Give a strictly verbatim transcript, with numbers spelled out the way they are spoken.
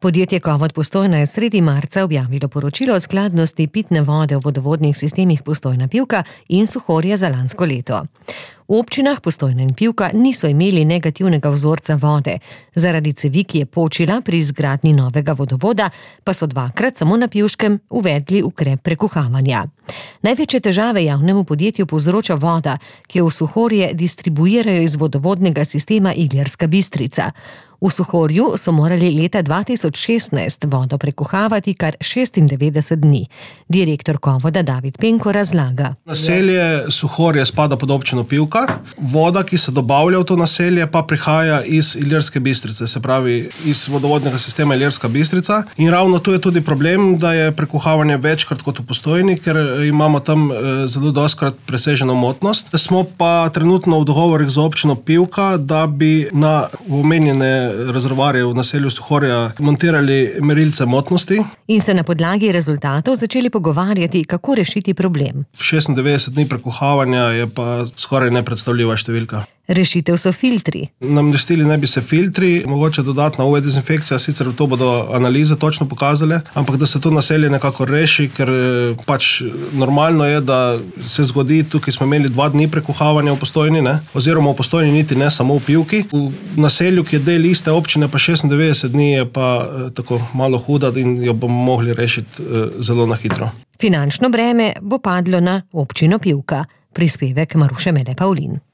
Podjetje Kovod Postojna je sredi marca objavilo poročilo o skladnosti pitne vode v vodovodnih sistemih Postojna Pivka in Suhorje za lansko leto. V občinah Postojna in Pivka niso imeli negativnega vzorca vode. Zaradi cevi, ki je počila pri izgradnji novega vodovoda, pa so dvakrat samo na Pivškem uvedli ukrep prekuhavanja. Največje težave javnemu podjetju povzroča voda, ki jo v Suhorje distribuirajo iz vodovodnega sistema Ilirska Bistrica. V Suhorju so morali leta dva tisoč šestnajst vodo prekuhavati kar šestindevetdeset dni. Direktor Kovoda David Penko razlaga. Naselje Suhorje spada pod občino Pivka. Voda, ki se dobavlja v to naselje, pa prihaja iz Ilirske Bistrice, se pravi iz vodovodnega sistema Ilirska Bistrica. In ravno tu je tudi problem, da je prekuhavanje večkrat kot v Postojni, ker imamo tam zelo dostikrat preseženo motnost. Smo pa trenutno v dogovorih z občino Pivka, da bi na omenjene rezervoarje v naselju Suhorja montirali merilce motnosti. In se na podlagi rezultatov začeli pogovarjati, kako rešiti problem. šestindevetdeset dni prekuhavanja je pa skoraj nepredstavljiva številka. Rešitev so filtri. Namestili naj bi se filtri, mogoče dodatna U V dezinfekcija, sicer to bodo analize točno pokazale, ampak da se to naselje nekako reši, ker pač normalno je, da se zgodi, tukaj smo imeli dva dni prekuhavanja v Postojni, ne? Oziroma v Postojni niti ne, samo v Pivki. V naselju, ki je del iste občine, pa šestindevetdeset dni je pa tako malo huda in jo bomo mogli rešiti zelo na hitro. Finančno breme bo padlo na občino Pivka. Prispevek Maruše Mede Pavlin.